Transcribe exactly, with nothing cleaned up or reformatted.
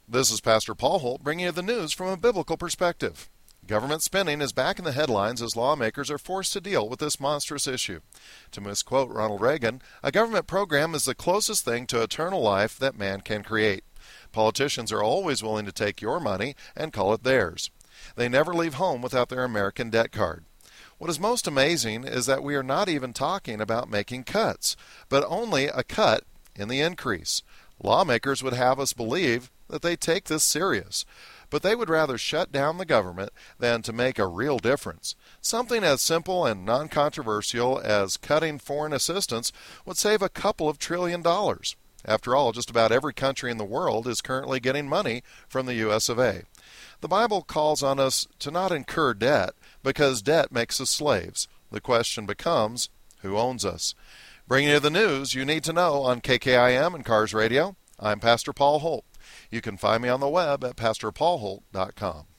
This is Pastor Paul Holt bringing you the news from a biblical perspective. Government spending is back in the headlines as lawmakers are forced to deal with this monstrous issue. To misquote Ronald Reagan, a government program is the closest thing to eternal life that man can create. Politicians are always willing to take your money and call it theirs. They never leave home without their American debt card. What is most amazing is that we are not even talking about making cuts, but only a cut in the increase. Lawmakers would have us believe that they take this serious, but they would rather shut down the government than to make a real difference. Something as simple and non-controversial as cutting foreign assistance would save a couple of trillion dollars. After all, just about every country in the world is currently getting money from the U S of A. The Bible calls on us to not incur debt because debt makes us slaves. The question becomes, who owns us? Bringing you the news you need to know on K K I M and Cars Radio, I'm Pastor Paul Holt. You can find me on the web at pastor paul holt dot com.